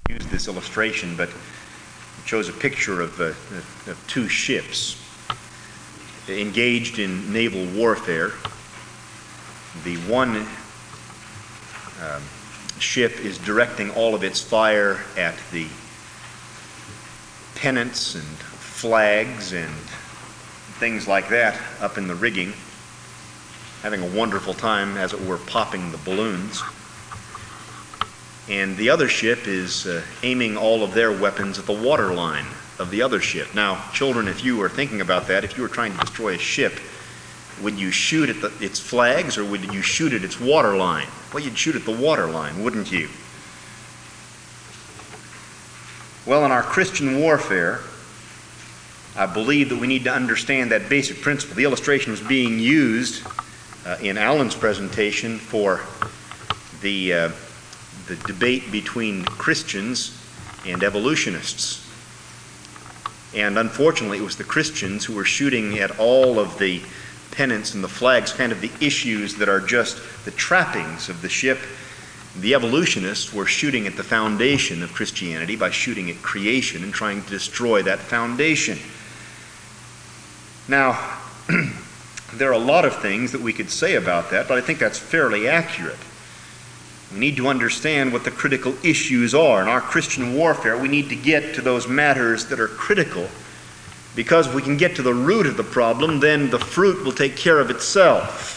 use this illustration, but it shows a picture of two ships engaged in naval warfare. The one ship is directing all of its fire at the pennants and flags and things like that up in the rigging, having a wonderful time, as it were, popping the balloons. And the other ship is aiming all of their weapons at the waterline of the other ship. Now, children, if you were thinking about that, if you were trying to destroy a ship, would you shoot at its flags, or would you shoot at its waterline? Well, you'd shoot at the waterline, wouldn't you? Well, in our Christian warfare, I believe that we need to understand that basic principle. The illustration was being used in Alan's presentation for the debate between Christians and evolutionists. And unfortunately, it was the Christians who were shooting at all of the pennants and the flags, kind of the issues that are just the trappings of the ship. The evolutionists were shooting at the foundation of Christianity by shooting at creation and trying to destroy that foundation. Now, there are a lot of things that we could say about that, but I think that's fairly accurate. We need to understand what the critical issues are. In our Christian warfare, we need to get to those matters that are critical, because if we can get to the root of the problem, then the fruit will take care of itself.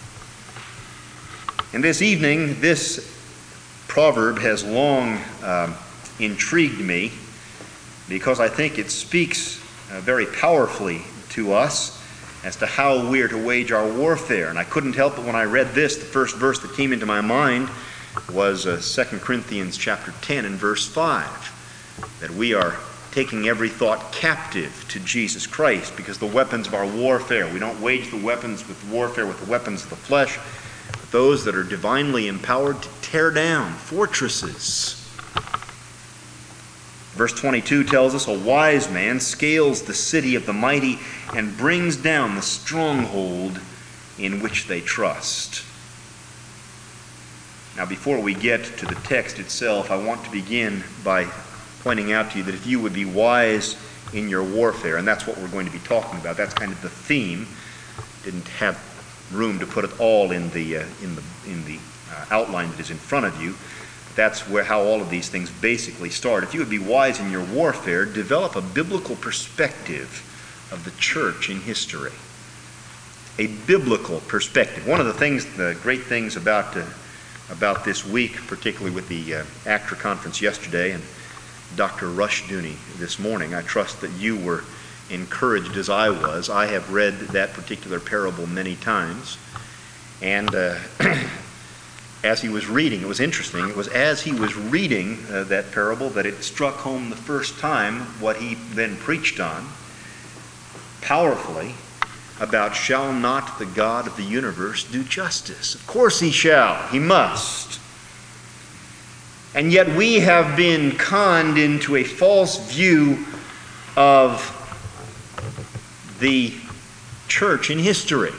And this evening, this proverb has long intrigued me, because I think it speaks very powerfully to us as to how we are to wage our warfare. And I couldn't help it when I read this. The first verse that came into my mind was 2 Corinthians chapter 10 and verse 5, that we are taking every thought captive to Jesus Christ, because the weapons of our warfare, we don't wage the weapons with warfare with the weapons of the flesh, but those that are divinely empowered to tear down fortresses. Verse 22 tells us, a wise man scales the city of the mighty and brings down the stronghold in which they trust. Now, before we get to the text itself, I want to begin by pointing out to you that if you would be wise in your warfare, and that's what we're going to be talking about, that's kind of the theme. Didn't have room to put it all in the outline that is in front of you. That's how all of these things basically start. If you would be wise in your warfare, develop a biblical perspective of the church in history. A biblical perspective. One of the great things about this week, particularly with the ACTRA conference yesterday and Dr. Rushdoony this morning, I trust that you were encouraged as I was. I have read that particular parable many times. And as he was reading, it was interesting, it was as he was reading that parable that it struck home the first time what he then preached on, powerfully, about shall not the God of the universe do justice? Of course he shall. He must. And yet we have been conned into a false view of the church in history.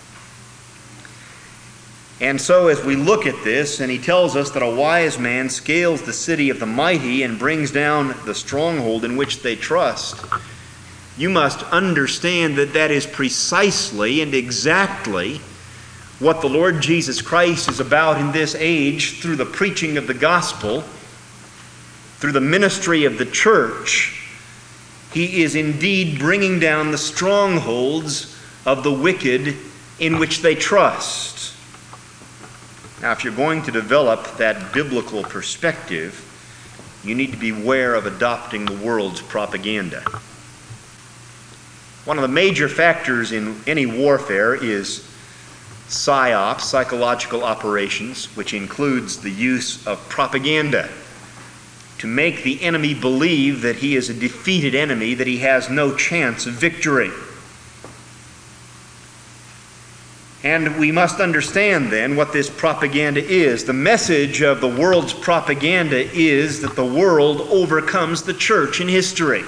And so as we look at this, and he tells us that a wise man scales the city of the mighty and brings down the stronghold in which they trust, you must understand that that is precisely and exactly what the Lord Jesus Christ is about in this age through the preaching of the gospel, through the ministry of the church. He is indeed bringing down the strongholds of the wicked in which they trust. Now, if you're going to develop that biblical perspective, you need to beware of adopting the world's propaganda. One of the major factors in any warfare is PSYOPs, psychological operations, which includes the use of propaganda to make the enemy believe that he is a defeated enemy, that he has no chance of victory. And we must understand then what this propaganda is. The message of the world's propaganda is that the world overcomes the church in history.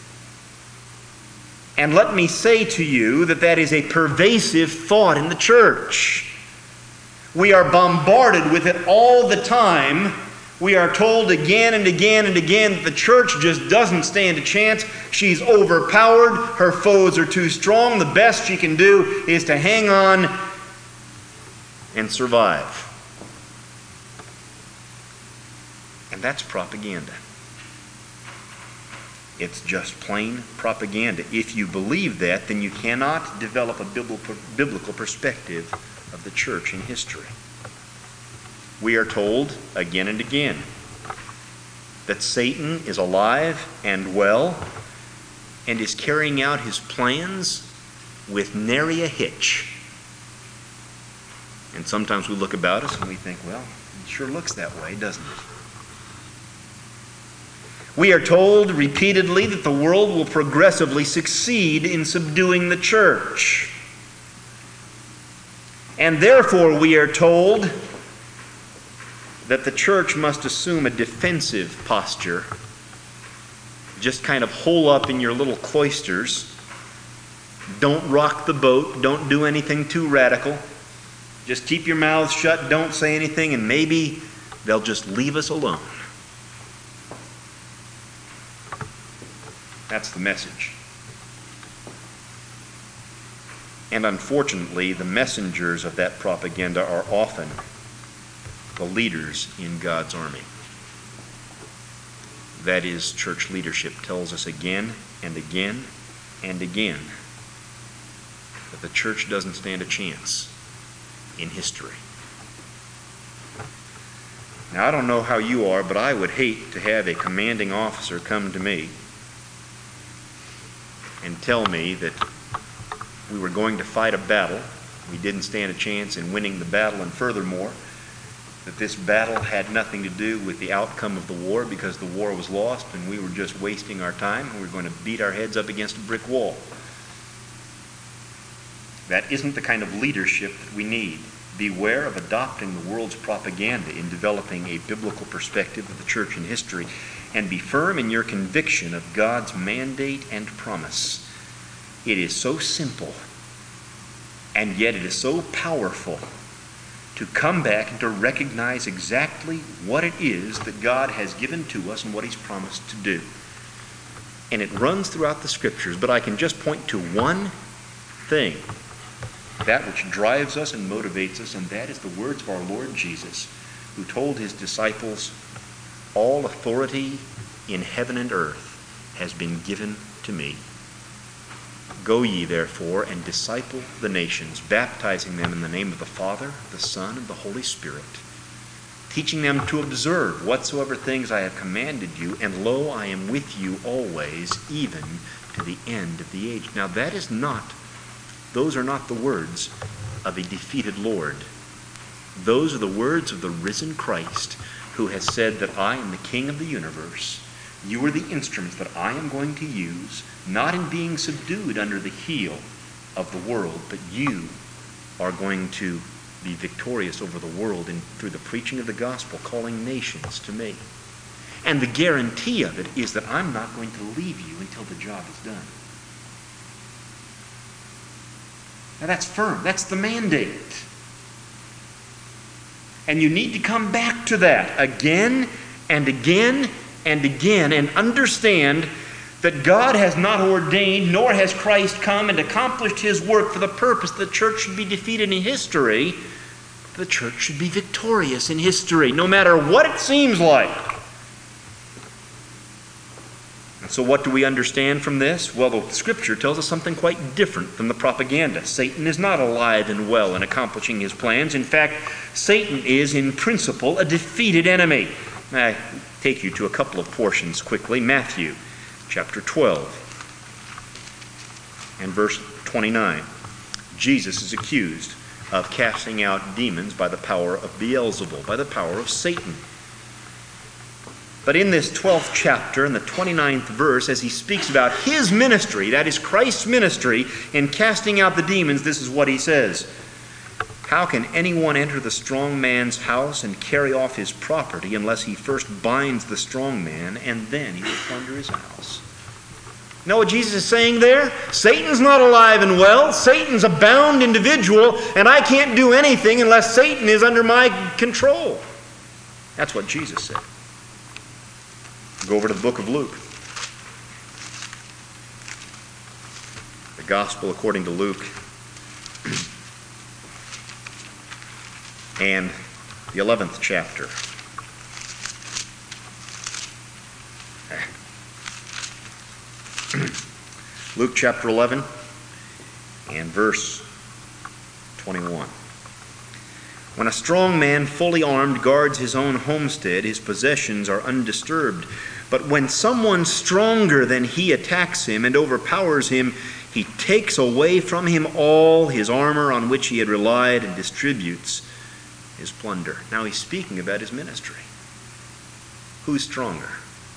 And let me say to you that that is a pervasive thought in the church. We are bombarded with it all the time We are told again and again and again that the church just doesn't stand a chance. She's overpowered. Her foes are too strong. The best she can do is to hang on and survive. And that's propaganda. It's just plain propaganda. If you believe that, then you cannot develop a biblical perspective of the church in history. We are told again and again that Satan is alive and well and is carrying out his plans with nary a hitch. And sometimes we look about us and we think, well, it sure looks that way, doesn't it? We are told repeatedly that the world will progressively succeed in subduing the church. And therefore we are told that the church must assume a defensive posture. Just kind of hole up in your little cloisters. Don't rock the boat. Don't do anything too radical. Just keep your mouths shut. Don't say anything, and maybe they'll just leave us alone. That's the message. And unfortunately, the messengers of that propaganda are often the leaders in God's army. That is, church leadership tells us again and again and again that the church doesn't stand a chance in history. Now, I don't know how you are, but I would hate to have a commanding officer come to me and tell me that we were going to fight a battle, we didn't stand a chance in winning the battle, and furthermore, that this battle had nothing to do with the outcome of the war because the war was lost and we were just wasting our time and we were going to beat our heads up against a brick wall. That isn't the kind of leadership that we need. Beware of adopting the world's propaganda in developing a biblical perspective of the church in history, and be firm in your conviction of God's mandate and promise. It is so simple, and yet it is so powerful to come back and to recognize exactly what it is that God has given to us and what He's promised to do. And it runs throughout the Scriptures, but I can just point to one thing, that which drives us and motivates us, and that is the words of our Lord Jesus, who told His disciples, "All authority in heaven and earth has been given to me. Go ye therefore and disciple the nations, baptizing them in the name of the Father, the Son, and the Holy Spirit, teaching them to observe whatsoever things I have commanded you, and lo, I am with you always, even to the end of the age." Now those are not the words of a defeated Lord. Those are the words of the risen Christ, who has said that I am the King of the universe. You are the instruments that I am going to use, not in being subdued under the heel of the world, but you are going to be victorious over the world through the preaching of the gospel, calling nations to me. And the guarantee of it is that I'm not going to leave you until the job is done. Now that's firm. That's the mandate. And you need to come back to that again and again and again and understand that God has not ordained, nor has Christ come and accomplished His work for the purpose that the church should be defeated in history. The church should be victorious in history, no matter what it seems like. And so what do we understand from this? Well, the Scripture tells us something quite different than the propaganda. Satan is not alive and well in accomplishing his plans. In fact, Satan is, in principle, a defeated enemy. I take you to a couple of portions quickly. Matthew chapter 12 and verse 29. Jesus is accused of casting out demons by the power of Beelzebul, by the power of Satan. But in this 12th chapter, in the 29th verse, as he speaks about his ministry, that is Christ's ministry, in casting out the demons, this is what he says. "How can anyone enter the strong man's house and carry off his property unless he first binds the strong man, and then he will plunder his house?" You know what Jesus is saying there? Satan's not alive and well. Satan's a bound individual, and I can't do anything unless Satan is under my control. That's what Jesus said. Go over to the book of Luke. The Gospel according to Luke. And the 11th chapter. Luke chapter 11 and verse 21. When a strong man fully armed guards his own homestead, his possessions are undisturbed. But when someone stronger than he attacks him and overpowers him, he takes away from him all his armor on which he had relied and distributes his plunder. Now he's speaking about his ministry. Who's stronger?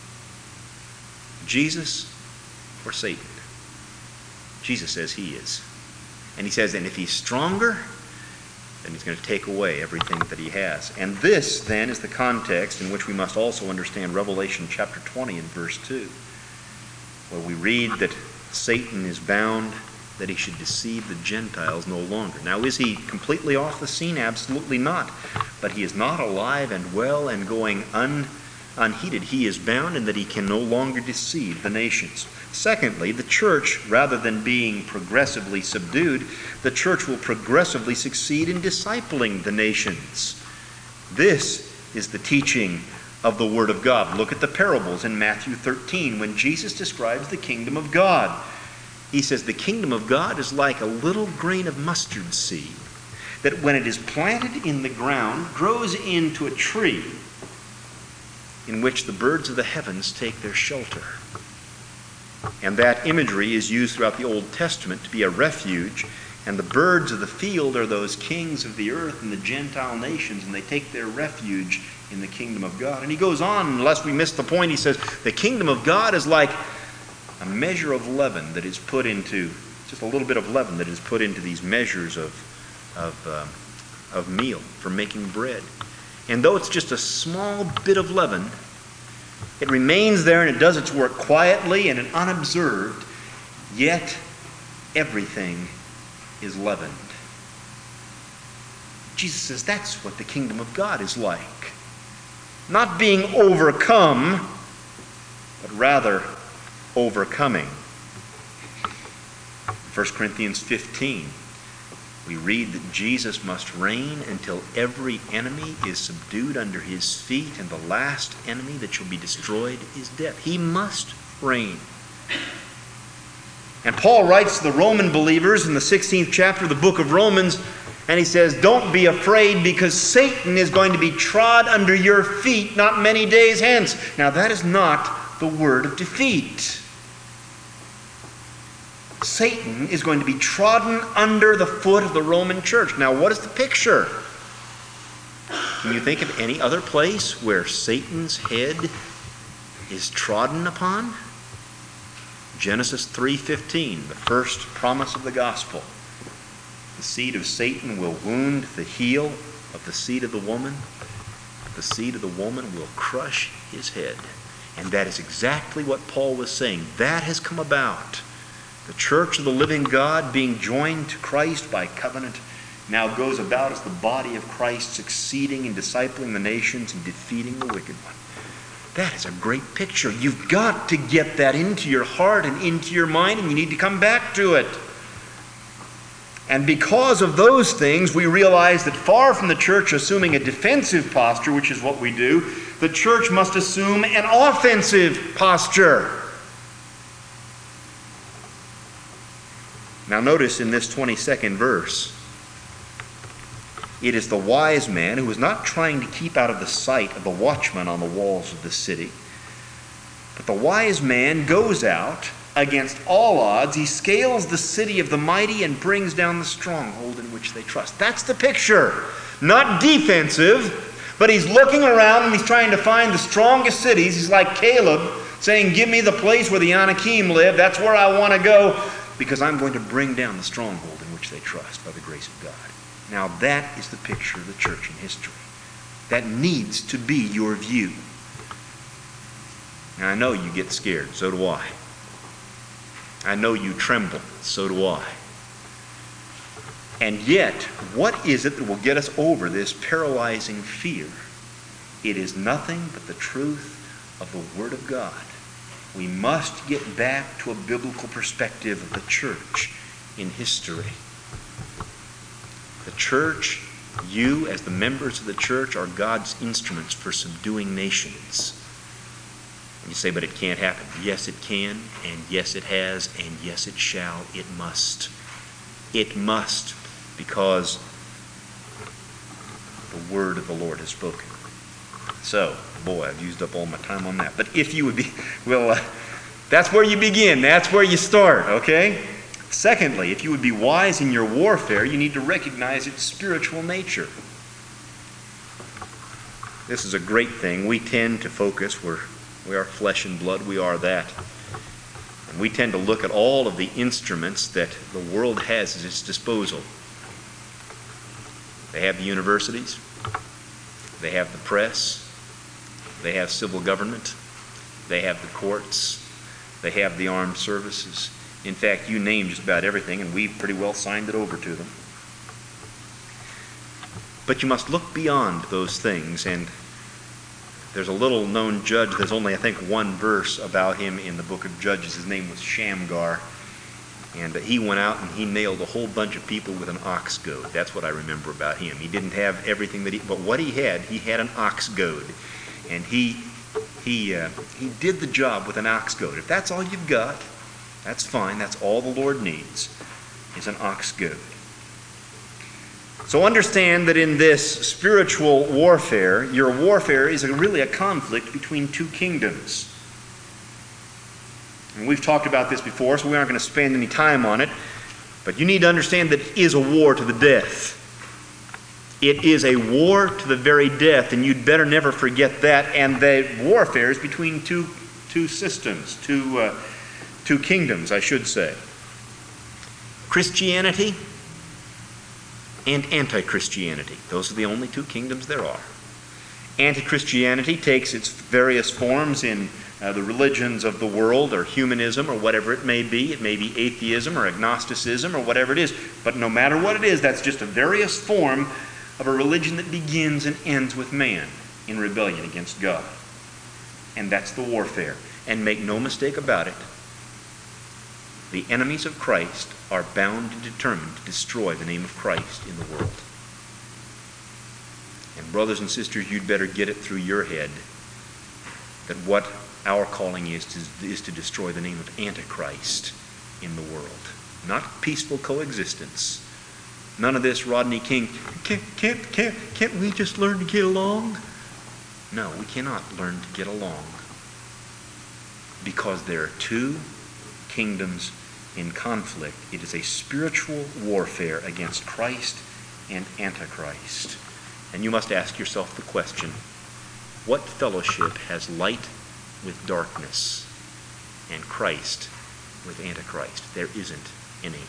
Jesus or Satan? Jesus says he is. And he says, and if he's stronger, then he's going to take away everything that he has. And this, then, is the context in which we must also understand Revelation chapter 20 and verse 2, where we read that Satan is bound that he should deceive the Gentiles no longer. Now, is he completely off the scene? Absolutely not. But he is not alive and well and going unheeded. He is bound in that he can no longer deceive the nations. Secondly, the church, rather than being progressively subdued, the church will progressively succeed in discipling the nations. This is the teaching of the Word of God. Look at the parables in Matthew 13 when Jesus describes the kingdom of God. He says the kingdom of God is like a little grain of mustard seed that when it is planted in the ground grows into a tree in which the birds of the heavens take their shelter. And that imagery is used throughout the Old Testament to be a refuge. And the birds of the field are those kings of the earth and the Gentile nations, and they take their refuge in the kingdom of God. And he goes on, unless we miss the point, he says, the kingdom of God is like a measure of leaven that is put into, just a little bit of leaven that is put into these measures of meal for making bread. And though it's just a small bit of leaven, it remains there and it does its work quietly and unobserved, yet everything is leavened. Jesus says that's what the kingdom of God is like. Not being overcome, but rather overcoming. 1 Corinthians 15, we read that Jesus must reign until every enemy is subdued under his feet, and the last enemy that shall be destroyed is death. He must reign. And Paul writes to the Roman believers in the 16th chapter of the book of Romans, and he says, don't be afraid because Satan is going to be trod under your feet not many days hence. Now that is not the word of defeat. Satan is going to be trodden under the foot of the Roman church. Now, what is the picture? Can you think of any other place where Satan's head is trodden upon? Genesis 3:15, the first promise of the gospel. The seed of Satan will wound the heel of the seed of the woman. The seed of the woman will crush his head. And that is exactly what Paul was saying. That has come about. The church of the living God, being joined to Christ by covenant, now goes about as the body of Christ, succeeding in discipling the nations and defeating the wicked one. That is a great picture. You've got to get that into your heart and into your mind, and you need to come back to it. And because of those things, we realize that far from the church assuming a defensive posture, which is what we do, the church must assume an offensive posture. Now notice in this 22nd verse, it is the wise man who is not trying to keep out of the sight of the watchman on the walls of the city, but the wise man goes out against all odds. He scales the city of the mighty and brings down the stronghold in which they trust. That's the picture. Not defensive, but he's looking around and he's trying to find the strongest cities. He's like Caleb saying, give me the place where the Anakim live. That's where I want to go, because I'm going to bring down the stronghold in which they trust by the grace of God. Now that is the picture of the church in history. That needs to be your view. Now I know you get scared, so do I. I know you tremble, so do I. And yet, what is it that will get us over this paralyzing fear? It is nothing but the truth of the Word of God. We must get back to a biblical perspective of the church in history. The church, you as the members of the church, are God's instruments for subduing nations. And you say, but it can't happen. Yes, it can, and yes, it has, and yes, it shall. It must. It must, because the word of the Lord has spoken. So, boy, I've used up all my time on that. But if you would be, well, that's where you begin. That's where you start, okay? Secondly, if you would be wise in your warfare, you need to recognize its spiritual nature. This is a great thing. We tend to focus, we are flesh and blood, we are that. And we tend to look at all of the instruments that the world has at its disposal. They have the universities, they have the press, they have civil government, they have the courts, they have the armed services. In fact, you name just about everything, and we've pretty well signed it over to them. But you must look beyond those things, and there's a little-known judge. There's only, I think, one verse about him in the book of Judges. His name was Shamgar, and he went out and he nailed a whole bunch of people with an ox goad. That's what I remember about him. He didn't have everything but what he had an ox goad, and he did the job with an ox goad. If that's all you've got, that's fine. That's all the Lord needs, is an ox goad. So understand that in this spiritual warfare, your warfare is really a conflict between two kingdoms. And we've talked about this before, so we aren't going to spend any time on it. But you need to understand that it is a war to the death. It is a war to the very death, and you'd better never forget that. And the warfare is between two systems, two kingdoms, I should say. Christianity and anti-Christianity. Those are the only two kingdoms there are. Anti-Christianity takes its various forms in the religions of the world, or humanism, or whatever it may be. It may be atheism or agnosticism or whatever it is. But no matter what it is, that's just a various form of a religion that begins and ends with man in rebellion against God. And that's the warfare. And make no mistake about it, the enemies of Christ are bound and determined to destroy the name of Christ in the world. And brothers and sisters, you'd better get it through your head that what our calling is to destroy the name of Antichrist in the world. Not peaceful coexistence. None of this Rodney King, can't we just learn to get along? No, we cannot learn to get along. Because there are two kingdoms in conflict. It is a spiritual warfare against Christ and Antichrist. And you must ask yourself the question, what fellowship has light with darkness and Christ with Antichrist? There isn't any.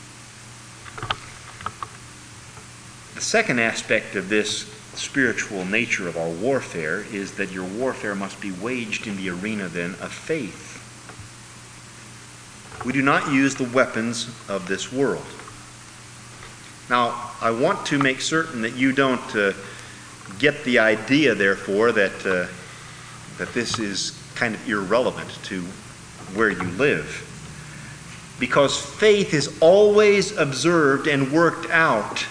The second aspect of this spiritual nature of our warfare is that your warfare must be waged in the arena then of faith. We do not use the weapons of this world. Now, I want to make certain that you don't get the idea, therefore, that this is kind of irrelevant to where you live. Because faith is always observed and worked out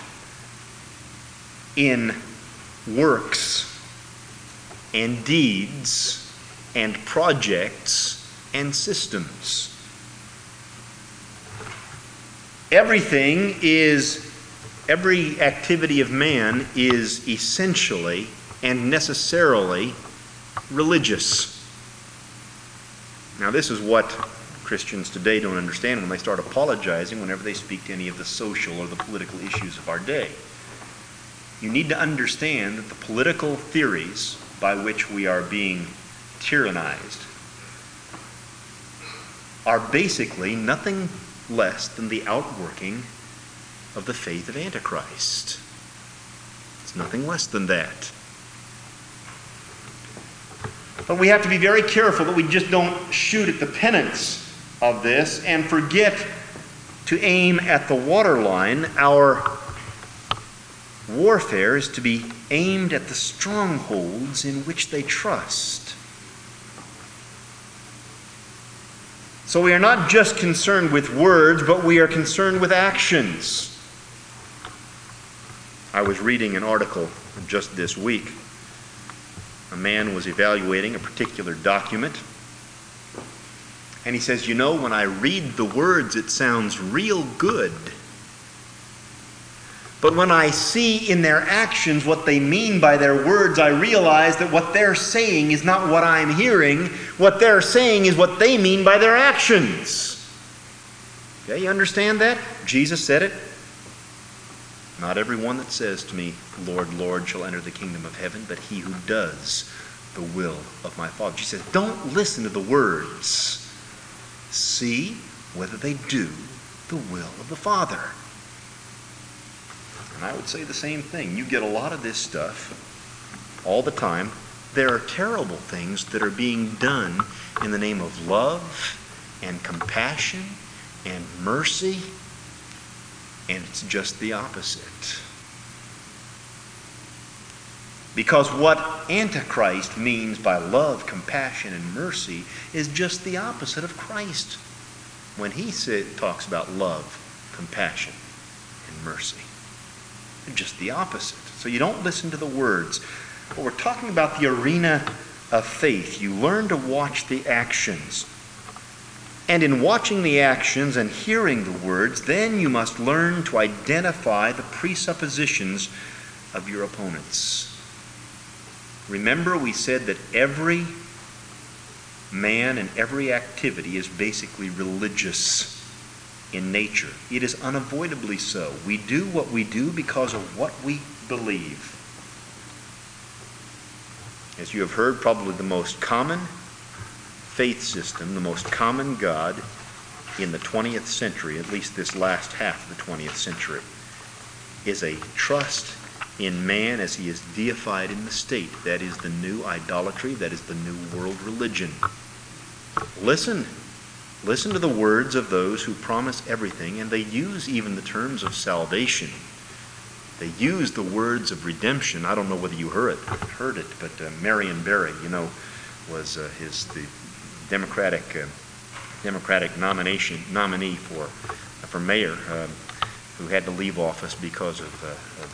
in works and deeds and projects and systems. Every activity of man is essentially and necessarily religious. Now, this is what Christians today don't understand when they start apologizing whenever they speak to any of the social or the political issues of our day. You need to understand that the political theories by which we are being tyrannized are basically nothing less than the outworking of the faith of Antichrist. It's nothing less than that. But we have to be very careful that we just don't shoot at the penance of this and forget to aim at the waterline. Our warfare is to be aimed at the strongholds in which they trust. So we are not just concerned with words, but we are concerned with actions. I was reading an article just this week. A man was evaluating a particular document, and he says, when I read the words, it sounds real good. But when I see in their actions what they mean by their words, I realize that what they're saying is not what I'm hearing. What they're saying is what they mean by their actions. Okay, you understand that? Jesus said it. Not everyone that says to me, Lord, Lord, shall enter the kingdom of heaven, but he who does the will of my Father. Jesus says, don't listen to the words. See whether they do the will of the Father. And I would say the same thing. You get a lot of this stuff all the time. There are terrible things that are being done in the name of love and compassion and mercy, and it's just the opposite. Because what Antichrist means by love, compassion, and mercy is just the opposite of Christ when he talks about love, compassion, and mercy. They're just the opposite. So you don't listen to the words. But we're talking about the arena of faith. You learn to watch the actions. And in watching the actions and hearing the words, then you must learn to identify the presuppositions of your opponents. Remember, we said that every man and every activity is basically religious in nature. It is unavoidably so. We do what we do because of what we believe. As you have heard, probably the most common faith system, the most common God in the 20th century, at least this last half of the 20th century, is a trust in man as he is deified in the state. That is the new idolatry. That is the new world religion. Listen to the words of those who promise everything, and they use even the terms of salvation. They use the words of redemption. I don't know whether you heard it, but Marion Barry, was the Democratic nominee for mayor, who had to leave office because of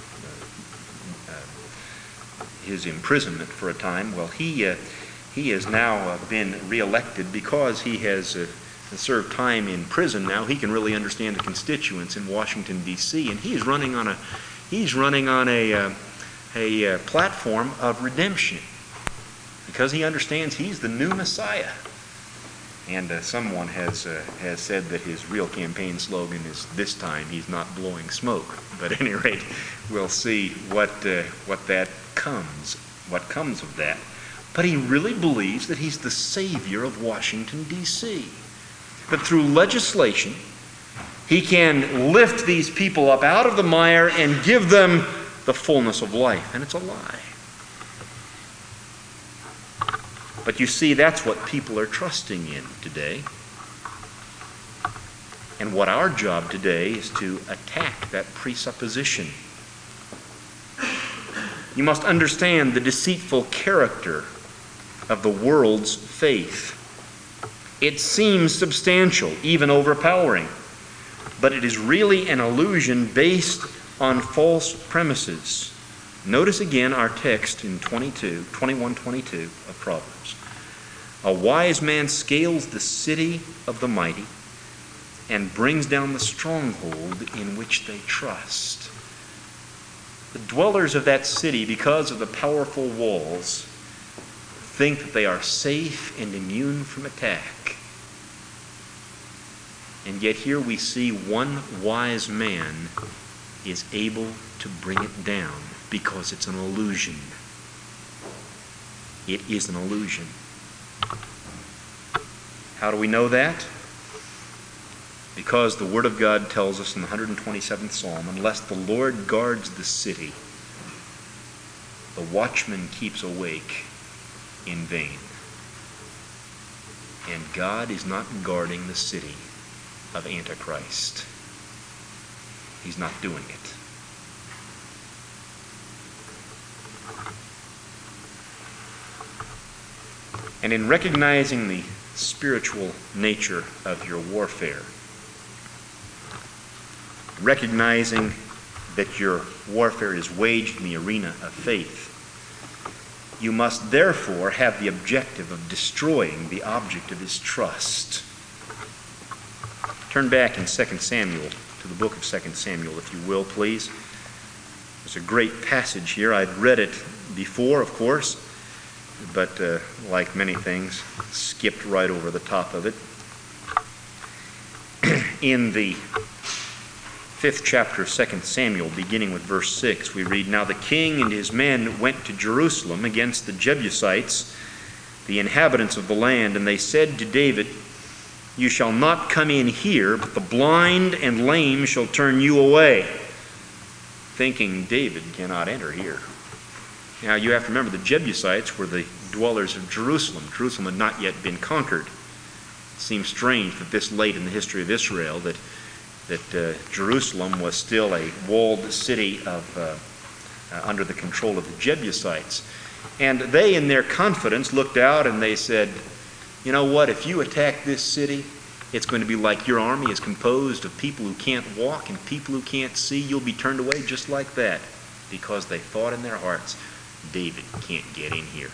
his imprisonment for a time. Well, he has now been reelected because he has served time in prison. Now he can really understand the constituents in Washington, D.C., and he's running on a platform of redemption because he understands he's the new Messiah. And someone has said that his real campaign slogan is, "This time he's not blowing smoke." But at any rate, we'll see what comes of that. But he really believes that he's the savior of Washington, D.C. That through legislation, he can lift these people up out of the mire and give them the fullness of life. And it's a lie. But you see, that's what people are trusting in today. And what our job today is to attack that presupposition. You must understand the deceitful character of the world's faith. It seems substantial, even overpowering, but it is really an illusion based on false premises. Notice again our text in 21:22 of Proverbs. A wise man scales the city of the mighty and brings down the stronghold in which they trust. The dwellers of that city, because of the powerful walls, think that they are safe and immune from attack. And yet here we see one wise man is able to bring it down because it's an illusion. It is an illusion. How do we know that? Because the Word of God tells us in the 127th Psalm, unless the Lord guards the city, the watchman keeps awake in vain. And God is not guarding the city of Antichrist. He's not doing it. And in recognizing the spiritual nature of your warfare, recognizing that your warfare is waged in the arena of faith, you must therefore have the objective of destroying the object of his trust. Turn back in 2 Samuel, to the book of 2 Samuel, if you will, please. There's a great passage here. I'd read it before, of course, but like many things, skipped right over the top of it. In the 5th chapter of 2 Samuel, beginning with verse 6, we read, "Now the king and his men went to Jerusalem against the Jebusites, the inhabitants of the land, and they said to David, 'You shall not come in here, but the blind and lame shall turn you away,' thinking David cannot enter here." Now you have to remember, the Jebusites were the dwellers of Jerusalem. Jerusalem had not yet been conquered. It seems strange that this late in the history of Israel that Jerusalem was still a walled city under the control of the Jebusites. And they, in their confidence, looked out and they said, "You know what, if you attack this city, it's going to be like your army is composed of people who can't walk and people who can't see. You'll be turned away just like that," because they thought in their hearts, David can't get in here.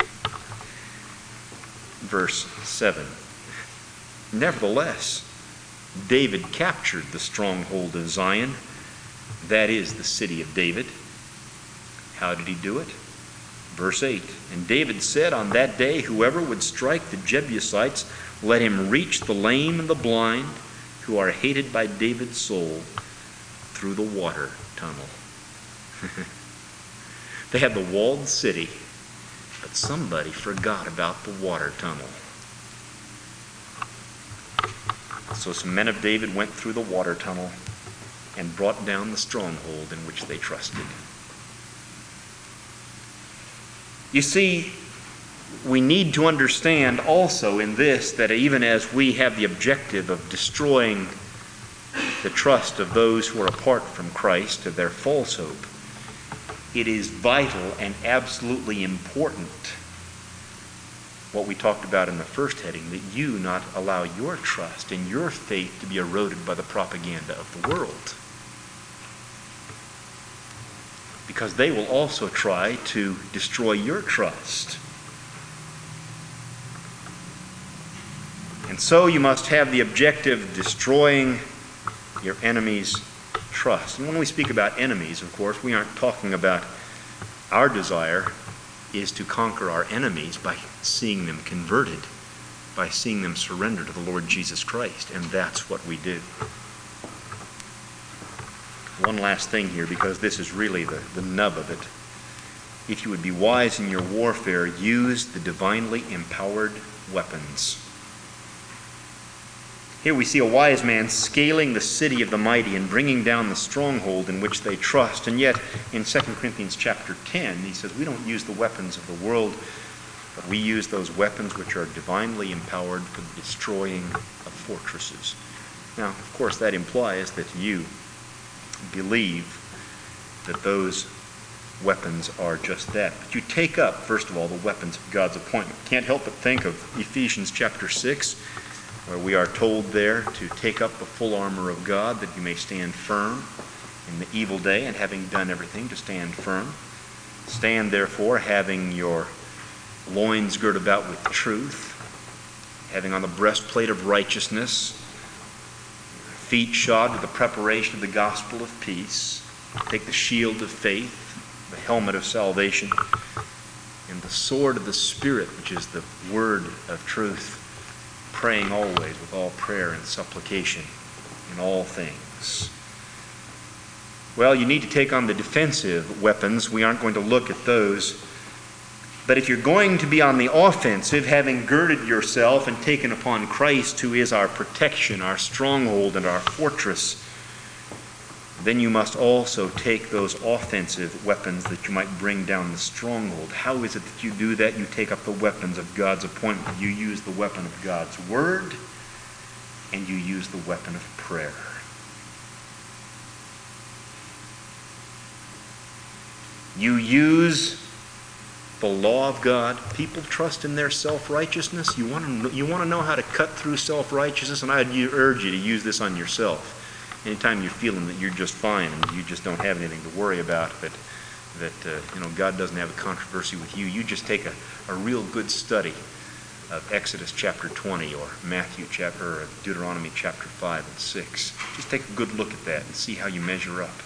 Verse 7. "Nevertheless, David captured the stronghold of Zion," that is, the city of David. How did he do it? Verse 8, "And David said on that day, whoever would strike the Jebusites, let him reach the lame and the blind, who are hated by David's soul, through the water tunnel." They had the walled city, but somebody forgot about the water tunnel. So some men of David went through the water tunnel and brought down the stronghold in which they trusted. You see, we need to understand also in this that even as we have the objective of destroying the trust of those who are apart from Christ, of their false hope, it is vital and absolutely important, what we talked about in the first heading, that you not allow your trust and your faith to be eroded by the propaganda of the world. Because they will also try to destroy your trust. And so you must have the objective of destroying your enemy's trust. And when we speak about enemies, of course, we aren't talking about our desire is to conquer our enemies by seeing them converted, by seeing them surrender to the Lord Jesus Christ. And that's what we do. One last thing here, because this is really the nub of it. If you would be wise in your warfare, use the divinely empowered weapons. Here we see a wise man scaling the city of the mighty and bringing down the stronghold in which they trust. And yet, in 2 Corinthians chapter 10, he says we don't use the weapons of the world, but we use those weapons which are divinely empowered for the destroying of fortresses. Now, of course, that implies that you believe that those weapons are just that. But you take up, first of all, the weapons of God's appointment. Can't help but think of Ephesians chapter 6, where we are told there to take up the full armor of God that you may stand firm in the evil day, and having done everything, to stand firm. Stand therefore, having your loins girt about with truth, having on the breastplate of righteousness, feet shod with the preparation of the gospel of peace. Take the shield of faith, the helmet of salvation, and the sword of the Spirit, which is the word of truth, praying always with all prayer and supplication in all things. Well, you need to take on the defensive weapons. We aren't going to look at those. But if you're going to be on the offensive, having girded yourself and taken upon Christ, who is our protection, our stronghold, and our fortress, then you must also take those offensive weapons that you might bring down the stronghold. How is it that you do that? You take up the weapons of God's appointment. You use the weapon of God's word, and you use the weapon of prayer. You use the law of God. People trust in their self-righteousness. You want to know how to cut through self-righteousness, and I'd urge you to use this on yourself. Anytime you're feeling that you're just fine and you just don't have anything to worry about, that God doesn't have a controversy with you, you just take a real good study of Exodus chapter 20 or Deuteronomy chapter 5 and 6. Just take a good look at that and see how you measure up.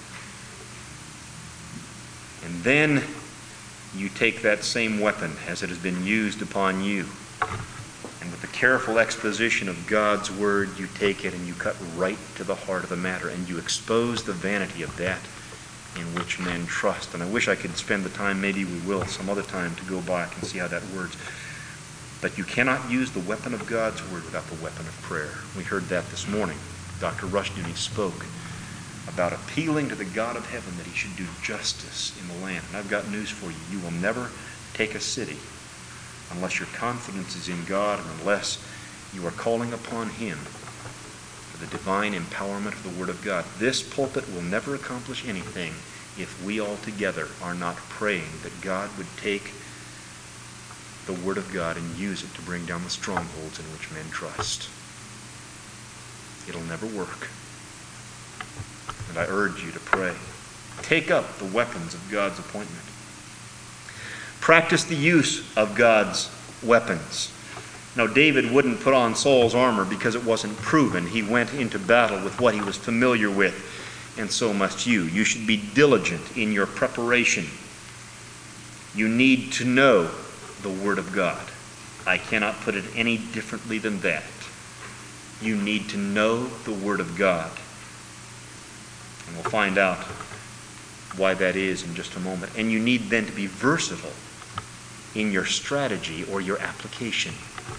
And then you take that same weapon as it has been used upon you, and with the careful exposition of God's Word, you take it and you cut right to the heart of the matter, and you expose the vanity of that in which men trust. And I wish I could spend the time, maybe we will some other time, to go back and see how that works. But you cannot use the weapon of God's Word without the weapon of prayer. We heard that this morning. Dr. Rushdoony spoke about appealing to the God of heaven that he should do justice in the land. And I've got news for you. You will never take a city unless your confidence is in God and unless you are calling upon Him for the divine empowerment of the Word of God. This pulpit will never accomplish anything if we all together are not praying that God would take the Word of God and use it to bring down the strongholds in which men trust. It'll never work. And I urge you to pray. Take up the weapons of God's appointment. Practice the use of God's weapons. Now, David wouldn't put on Saul's armor because it wasn't proven. He went into battle with what he was familiar with, and so must you. You should be diligent in your preparation. You need to know the Word of God. I cannot put it any differently than that. You need to know the Word of God. And we'll find out why that is in just a moment. And you need then to be versatile in your strategy or your application.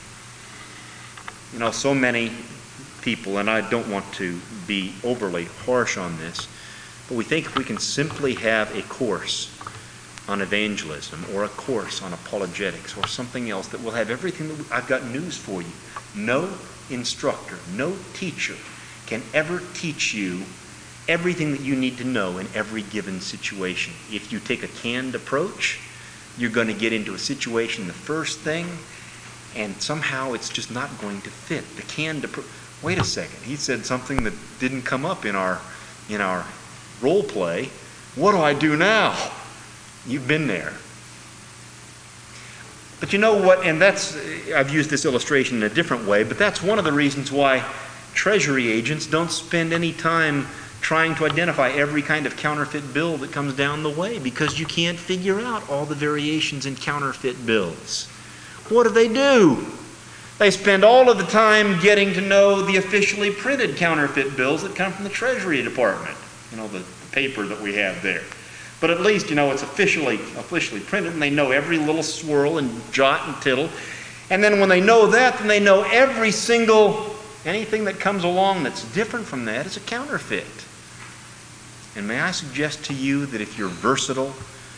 So many people, and I don't want to be overly harsh on this, but we think if we can simply have a course on evangelism or a course on apologetics or something else that will have everything I've got news for you. No instructor, no teacher can ever teach you everything that you need to know in every given situation. If you take a canned approach, you're going to get into a situation the first thing, and somehow it's just not going to fit. The canned approach. Wait a second. He said something that didn't come up in our role play. What do I do now? You've been there. But you know what? And I've used this illustration in a different way, but that's one of the reasons why treasury agents don't spend any time trying to identify every kind of counterfeit bill that comes down the way, because you can't figure out all the variations in counterfeit bills. What do? They spend all of the time getting to know the officially printed counterfeit bills that come from the Treasury Department. The paper that we have there. But at least, it's officially printed, and they know every little swirl and jot and tittle. And then when they know that, then they know anything that comes along that's different from that is a counterfeit. And may I suggest to you that if you're versatile,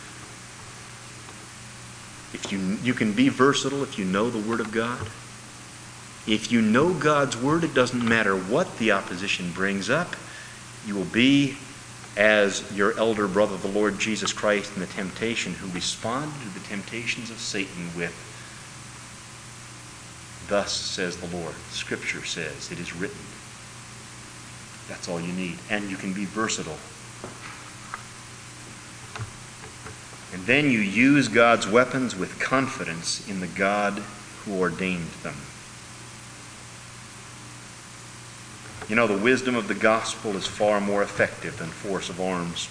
if you can be versatile if you know the Word of God. If you know God's Word, it doesn't matter what the opposition brings up. You will be as your elder brother, the Lord Jesus Christ, in the temptation, who responded to the temptations of Satan with, "Thus says the Lord." Scripture says, it is written. That's all you need. And you can be versatile. And then you use God's weapons with confidence in the God who ordained them. The wisdom of the gospel is far more effective than force of arms.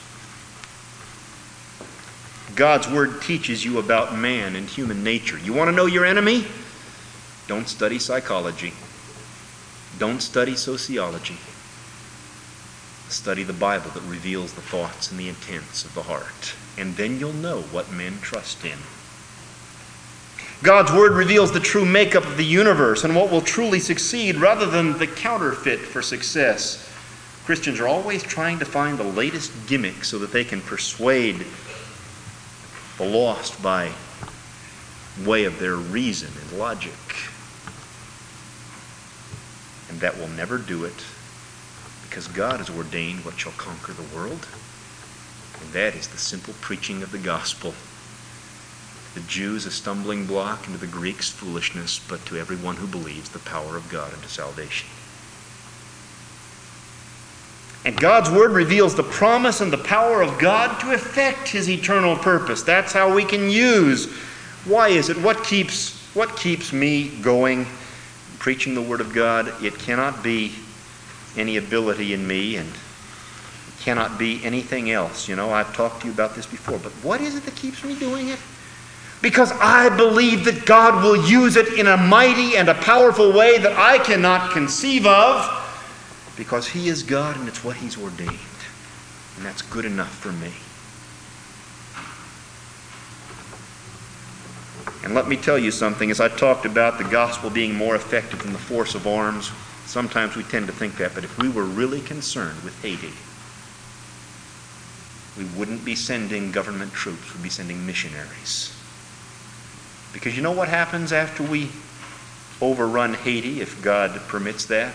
God's Word teaches you about man and human nature. You want to know your enemy? Don't study psychology. Don't study sociology. Study the Bible that reveals the thoughts and the intents of the heart. And then you'll know what men trust in. God's Word reveals the true makeup of the universe and what will truly succeed rather than the counterfeit for success. Christians are always trying to find the latest gimmick so that they can persuade the lost by way of their reason and logic. And that will never do it, because God has ordained what shall conquer the world, and that is the simple preaching of the gospel. the Jews a stumbling block, and to the Greeks foolishness, but to everyone who believes the power of God unto salvation. And God's Word reveals the promise and the power of God to effect His eternal purpose. That's how we can use. Why is it? What keeps me going, preaching the Word of God? It cannot be any ability in me, and it cannot be anything else. You know, I've talked to you about this before, but what is it that keeps me doing it? Because I believe that God will use it in a mighty and a powerful way that I cannot conceive of, because He is God and it's what He's ordained. And that's good enough for me. And let me tell you something. As I talked about the gospel being more effective than the force of arms, sometimes we tend to think that, but if we were really concerned with Haiti, we wouldn't be sending government troops, we'd be sending missionaries. Because you know what happens after we overrun Haiti, if God permits that?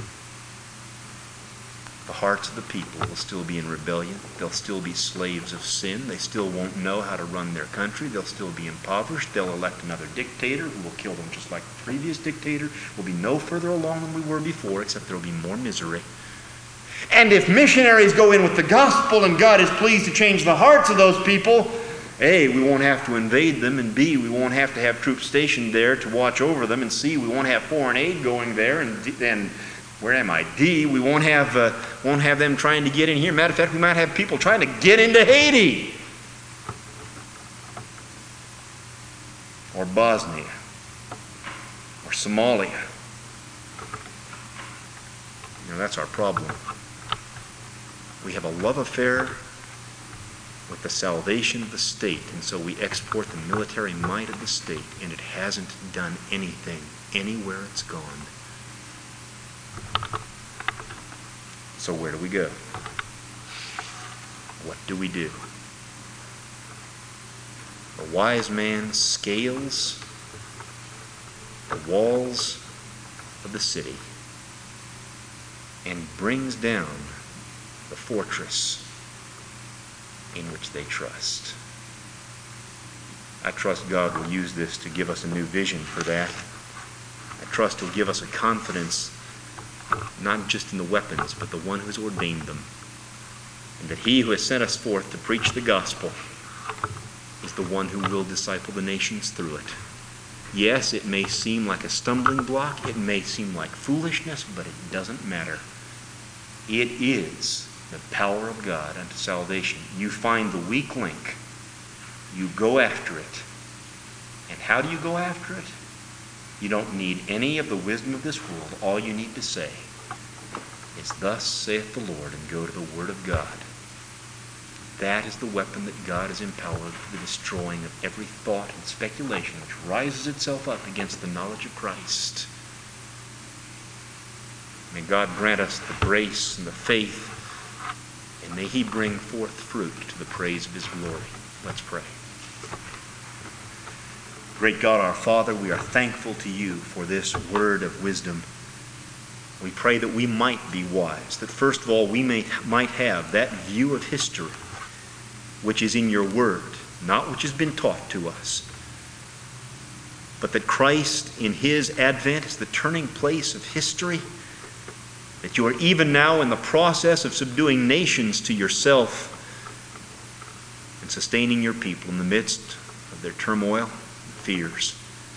The hearts of the people will still be in rebellion. They'll still be slaves of sin. They still won't know how to run their country. They'll still be impoverished. They'll elect another dictator who will kill them just like the previous dictator. We'll be no further along than we were before, except there will be more misery. And if missionaries go in with the gospel and God is pleased to change the hearts of those people, A, we won't have to invade them, and B, we won't have to have troops stationed there to watch over them, and C, we won't have foreign aid going there, and where am I? D, we won't have them trying to get in here. Matter of fact, we might have people trying to get into Haiti or Bosnia or Somalia. You know, that's our problem. We have a love affair with the salvation of the state, and so we export the military might of the state, and it hasn't done anything anywhere it's gone. So where do we go? What do we do? The wise man scales the walls of the city and brings down the fortress in which they trust. I trust God will use this to give us a new vision for that. I trust He'll give us a confidence not just in the weapons, but the one who has ordained them. And that He who has sent us forth to preach the gospel is the one who will disciple the nations through it. Yes, it may seem like a stumbling block, it may seem like foolishness, but it doesn't matter. It is the power of God unto salvation. You find the weak link, you go after it. And how do you go after it? You don't need any of the wisdom of this world. All you need to say is, "Thus saith the Lord," and go to the Word of God. That is the weapon that God has empowered for the destroying of every thought and speculation which rises itself up against the knowledge of Christ. May God grant us the grace and the faith, and may He bring forth fruit to the praise of His glory. Let's pray. Great God, our Father, we are thankful to You for this word of wisdom. We pray that we might be wise, that first of all we might have that view of history which is in Your word, not which has been taught to us, but that Christ in His advent is the turning place of history, that You are even now in the process of subduing nations to Yourself and sustaining Your people in the midst of their turmoil fears.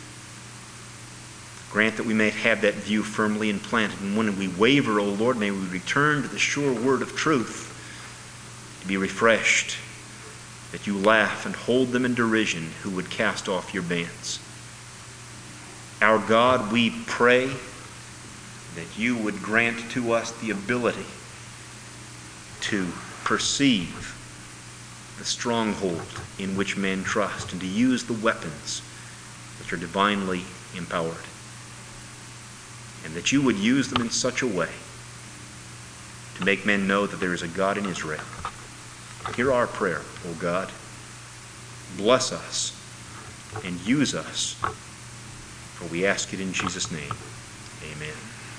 Grant that we may have that view firmly implanted, and when we waver, O Lord, may we return to the sure word of truth to be refreshed, that You laugh and hold them in derision who would cast off Your bands. Our God, we pray that You would grant to us the ability to perceive the stronghold in which men trust, and to use the weapons which are divinely empowered, and that You would use them in such a way to make men know that there is a God in Israel. Hear our prayer, O God. Bless us and use us, for we ask it in Jesus' name. Amen.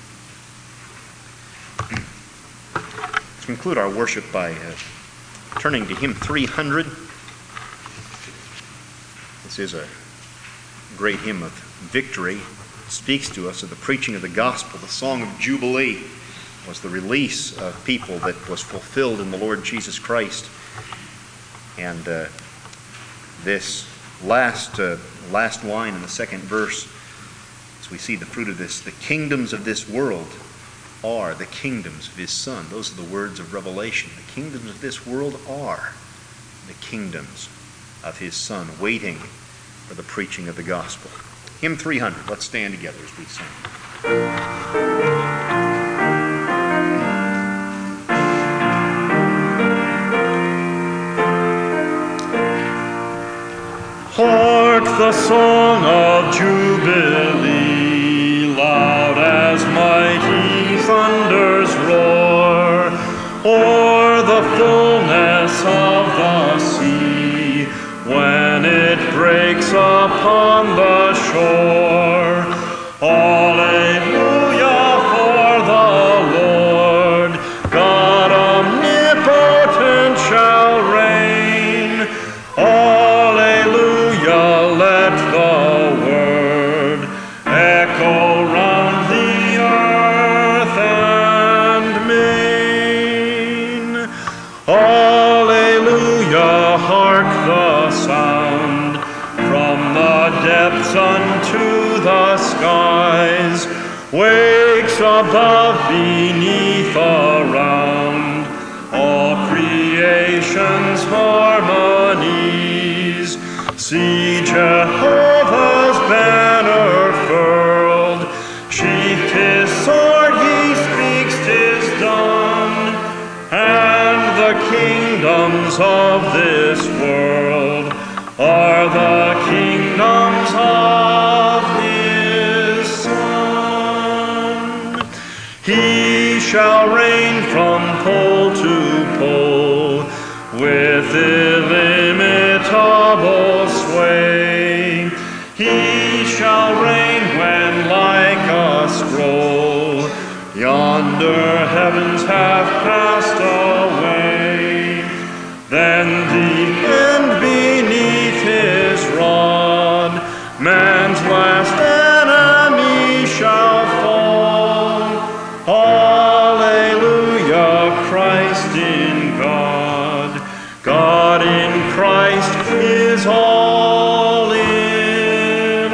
Let's conclude our worship by turning to hymn 300. This This is a great hymn of victory. It speaks to us of the preaching of the gospel. The song of Jubilee was the release of people that was fulfilled in the Lord Jesus Christ. And this last line in the second verse, as we see the fruit of this, the kingdoms of this world are the kingdoms of his Son. Those are the words of Revelation. The kingdoms of this world are the kingdoms of his Son, waiting for the preaching of the gospel. Hymn 300. Let's stand together as we sing. Hark the song of Jubilee, loud as mighty thunders roar, o'er the fullness of the sea, when it breaks upon the shore. Alleluia for the Lord, God omnipotent shall reign. Alleluia, let the word echo round the earth and main. Alleluia, hark the sound from the depths unto the skies, wakes above, beneath, around, all creation's harmonies. See Jehovah's banner furled, sheathed his sword, he speaks, 'tis done, and the kingdoms of this world are the kingdoms of his Son. He shall reign from pole to pole with illimitable sway. He shall reign when, like a scroll, yonder heavens have passed away. Then the end beneath his rod, man's last enemy shall fall. Alleluia, Christ in God, God in Christ is all in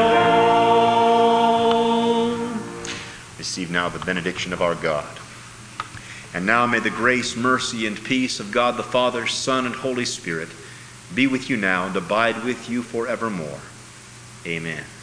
all. Receive now the benediction of our God. And now may the grace, mercy, and peace of God the Father, Son, and Holy Spirit be with you now and abide with you forevermore. Amen.